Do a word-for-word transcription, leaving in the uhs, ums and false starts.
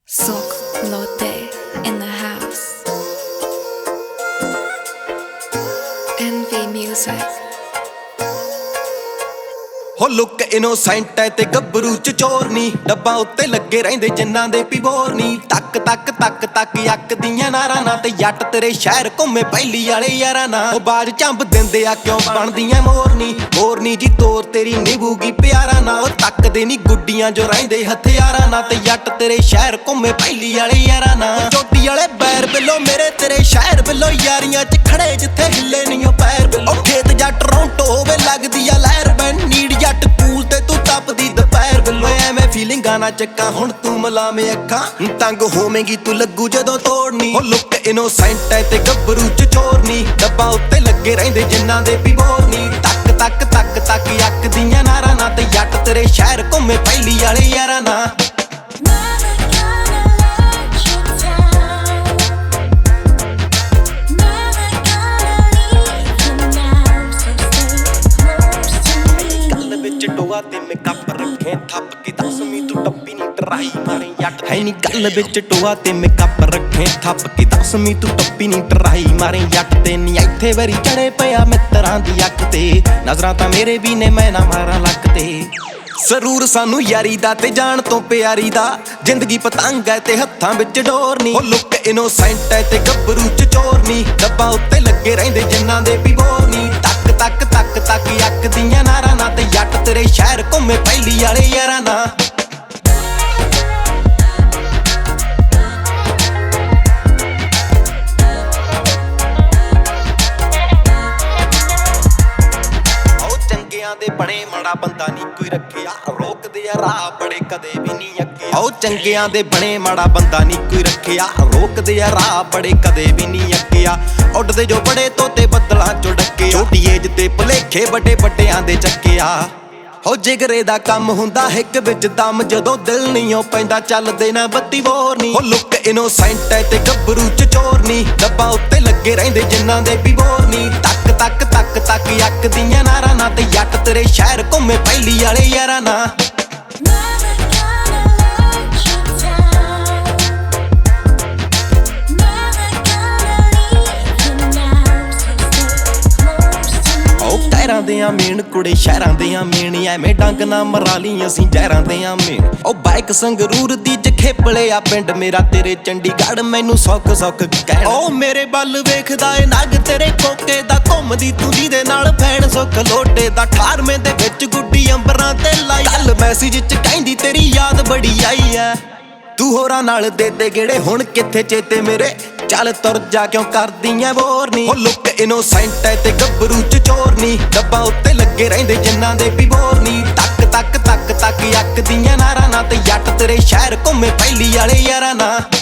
Sok Lotte in the house. Envy music. ਹੋ look innocent ਐ ਤੇ ਗੱਭਰੂ ਚ ਚੋਰ ਨੀ ਡੱਬਾ ਉੱਤੇ ਲੱਗੇ ਰਹਿੰਦੇ ਜਿੰਨਾਂ ਦੇ ਪਿਬੋਰ ਨੀ ਤੱਕ ਤੱਕ ਤੱਕ ਤੱਕ ਅੱਕ ਦੀਆਂ ਨਾਰਾਂ ਨਾ ਤੇ ਜੱਟ ਤੇਰੇ ਸ਼ਹਿਰ ਘੁੰਮੇ ਪਹਿਲੀ ਵਾਲੇ ਯਾਰਾਂ ਨਾ ਉਹ ਬਾਜ ਚੰਬ ਦਿੰਦੇ ਆ ਕਿਉਂ ਬਣਦੀਆਂ ਮੋਰਨੀ ਮੋਰਨੀ ਜੀ ਤੋਰ ਤੇਰੀ ਨਿਭੂਗੀ ਪਿਆਰਾ ਨਾ ਉਹ ਤੱਕਦੇ ਨੀ ਗੁੱਡੀਆਂ ਜੋ ਰਹਿੰਦੇ ਹਥਿਆਰਾਂ ਨਾ ਤੇ ਜੱਟ ਤੇਰੇ ਸ਼ਹਿਰ ਘੁੰਮੇ ਪਹਿਲੀ ਵਾਲੇ ਯਾਰਾਂ ਨਾ ਚੋਟੀ ਵਾਲੇ ਬੈਰ ਬਿੱਲੋ ਮੇਰੇ ਤੇਰੇ ਸ਼ਹਿਰ ਬਿੱਲੋ ਯਾਰੀਆਂ ਚ ਖੜੇ ਜਿੱਥੇ ਹਿੱਲੇ ਨੀ ਉਹ ਪੈਰ ਬਿੱਲੋ ਖੇਤ ਜਾਂ ਟੋਰਾਂਟੋ ਹੋਵੇ ਲੱਗਦੀ ਆ ਲਹਿਰ ਬੈਨ ਨੀਡ ਜੱਟ ਕੂਲ ਤੇ ਤੂੰ ਤਪਦੀ ਦੁਪਹਿਰ ਬਿੱਲੋ ਐਵੇਂ ਫੀਲਿੰਗਾਂ ਨਾ ਚੱਕਾਂ ਹੁਣ ਤੂੰ ਮਲਾਵੇਂ ਅੱਖਾਂ ਤੰਗ ਹੋਵੇਂਗੀ ਤੂੰ ਲੱਗੂ ਜਦੋਂ ਤੋੜਨੀ ਉਹ ਲੁੱਕ ਇਨੋਸੈਂਟ ਐ ਤੇ ਗੱਭਰੂ ਚ ਚੋਰ ਨੀ ਡੱਬਾ ਉੱਤੇ ਲੱਗੇ ਰਹਿੰਦੇ ਜਿੰਨਾਂ ਦੇ ਪਿਬੋਰ ਨੀ ਤੱਕ ਤੱਕ ਤੱਕ ਤੱਕ ਅੱਕ ਦੀਆਂ ਨਾਰਾਂ ਨਾ ਤੇ ਜੱਟ ਤੇਰੇ ਸ਼ਹਿਰ ਘੁੰਮੇ ਪਹਿਲੀ ਵਾਲੇ ਯਾਰਾਂ ਨਾ ਟੋਆ ਤੇ ਮੇਕਅਪ ਰੱਖੇ ਥੱਪ ਕੇ ਦਸਵੀਂ ਤੂੰ ਟੱਪੀ ਨੀ ਟਰਾਈ ਮਾਰੇ ਜੱਟ ਹੈ ਨੀ ਗੱਲ ਵਿੱਚ ਟੋਆ ਤੇ ਮੇਕਅਪ ਰੱਖੇ ਥੱਪ ਕੇ ਦਸਵੀਂ ਤੂੰ ਟੱਪੀ ਨੀ ਟਰਾਈ ਮਾਰੇ ਜੱਟ ਤੇ ਨੀ ਇੱਥੇ ਵਰੀ ਚੜੇ ਪਿਆ ਮਿੱਤਰਾਂ ਦੀ ਅੱਖ ਤੇ ਨਜ਼ਰਾਂ ਤਾਂ ਮੇਰੇ ਵੀ ਨੇ ਮੈਂ ਨਾ ਮਾਰਾਂ ਲੱਕ ਤੇ ਜ਼ਰੂਰ ਸਾਨੂੰ ਯਾਰੀ ਦਾ ਤੇ ਜਾਣ ਤੋਂ ਪਿਆਰੀ ਦਾ ਜ਼ਿੰਦਗੀ ਪਤੰਗ ਐ ਤੇ ਹੱਥਾਂ ਵਿੱਚ ਡੋਰ ਨੀ ਉਹ ਲੁੱਕ ਇਨੋਸੈਂਟ ਐ ਤੇ ਗੱਭਰੂ ਚ ਚੋਰ ਨੀ ਡੱਬਾ ਉੱਤੇ ਲੱਗੇ ਰਹਿੰਦੇ ਜਿੰਨਾਂ ਦੇ ਪਿਬੋਰ ਨੀ ਤੱਕ ਤੱਕ ਤੱਕ ਤੱਕ ਅੱਕ ਦੀਆਂ ਨਾਰਾਂ ਨਾ ਤੇ ਜੱਟ ਤੇਰੇ ਸ਼ਹਿਰ ਘੁੰਮੇ ਪਹਿਲੀ ਵਾਲੇ ਯਾਰਾਂ ਨਾ ਦੇ ਬਣੇ ਮਾੜਾ ਬੰਦਾ ਨੀ ਕੋਈ ਰੱਖਿਆ ਰੋਕਦੇ ਆ ਰਾਹ ਬੜੇ ਕਦੇ ਵੀ ਨੀ ਅੱਕਿਆ ਓ ਚੰਗਿਆਂ ਦੇ ਬਣੇ ਮਾੜਾ ਬੰਦਾ ਨੀ ਕੋਈ ਰੱਖਿਆ ਰੋਕਦੇ ਆ ਰਾਹ ਬੜੇ ਕਦੇ ਵੀ ਨੀ ਅੱਕਿਆ ਉੱਡਦੇ ਜੋ ਬੜੇ ਤੋਤੇ ਬੱਦਲਾਂ ਚੋਂ ਡੱਕੇ ਛੋਟੀ ਏਜ ਤੇ ਭੁਲੇਖੇ ਵੱਡੇ ਵੱਡਿਆਂ ਦੇ ਚੱਕਿਆ ਹੋ ਜਿਗਰੇ ਦਾ ਕੰਮ ਹੁੰਦਾ ਹਿੱਕ ਵਿੱਚ ਦਮ ਜਦੋਂ ਦਿਲ ਨਹੀਂ ਉਹ ਪੈਂਦਾ ਚੱਲਦੇ ਨਾ ਬੱਤੀ ਬੋਰ ਨੀ ਹੋ ਲੁੱਕ ਇਨੋਸੈਂਟ ਐ ਤੇ ਗੱਭਰੂ ਚ ਚੋਰ ਨੀ ਡੱਬਾ ਉੱਤੇ ਲੱਗੇ ਰਹਿੰਦੇ ਜਿੰਨਾਂ ਦੇ ਪਿਬੋਰ ਨੀ ਤੱਕ ਤੱਕ ਤੱਕ ਤੱਕ ਅੱਕ ਦੀਆਂ ਨਾਰਾਂ ਨਾ ਤੇ ਜੱਟ ਤੇਰੇ ਸ਼ਹਿਰ ਘੁੰਮੇ ਪਹਿਲੀ ਵਾਲੇ ਯਾਰਾਂ ਨਾ ਟਾਇਰਾਂ ਦੇ ਆ ਮੇਨ ਕੁੜੇ ਸ਼ਹਿਰਾਂ ਦੇ ਆ ਮੇਨ ਐਵੇਂ ਡੰਗ ਨਾ ਮਰਾ ਲਈ ਅਸੀਂ ਜ਼ਹਿਰਾਂ ਦੇ ਆ ਮੇਨ ਉਹ ਬਾਈਕ ਸੰਗਰੂਰ ਦੀ ਜਖੇਪਲੇ ਆ ਪਿੰਡ ਮੇਰਾ ਤੇਰੇ ਚੰਡੀਗੜ੍ਹ ਮੈਨੂੰ ਸੌਕ ਸੌਕ ਕਹਿਣ ਉਹ ਮੇਰੇ ਵੱਲ ਵੇਖਦਾ ਏ ਨਗ ਤੇਰੇ ਕੋਕੇ ਦਾ ਘੁੰਮਦੀ ਤੂੰ ਜਿਹਦੇ ਨਾਲ ਫੈਣ ਸੁੱਖ ਲੋਟੇ ਦਾ ਅਠਾਰਵੇਂ ਦੇ ਵਿੱਚ ਗੁੱਡੀ ਅੰਬਰਾਂ ਤੇ ਲਾਈ ਕੱਲ ਮੈਸੇਜ ਚ ਕਹਿੰਦੀ ਤੇਰੀ ਯਾਦ ਬੜੀ ਆਈ ਐ ਤੂੰ ਹੋਰਾਂ ਨਾਲ ਦੇ ਦੇ ਗੇੜੇ ਹੁਣ ਕਿੱਥੇ ਚੇਤੇ ਮੇਰੇ ਚੱਲ ਤੁਰ ਜਾ ਕਿਉਂ ਕਰਦੀਆਂ ਬੋਰ ਨੀ ਉਹ ਲੁੱਕ ਇਨੋਸੈਂਟ ਐ ਤੇ ਗੱਭਰੂ ਚ ਚੋਰ ਨੀ ਡੱਬਾ ਉੱਤੇ ਲੱਗੇ ਰਹਿੰਦੇ ਜਿੰਨਾਂ ਦੇ ਪਿਬੋਰ ਨੀ ਤੱਕ ਤੱਕ ਤੱਕ ਤੱਕ ਅੱਕ ਦੀਆਂ ਨਾਰਾਂ ਨਾ ਤੇ ਜੱਟ ਤੇਰੇ ਸ਼ਹਿਰ ਘੁੰਮੇ ਪਹਿਲੀ ਵਾਲੇ ਯਾਰਾਂ ਨਾ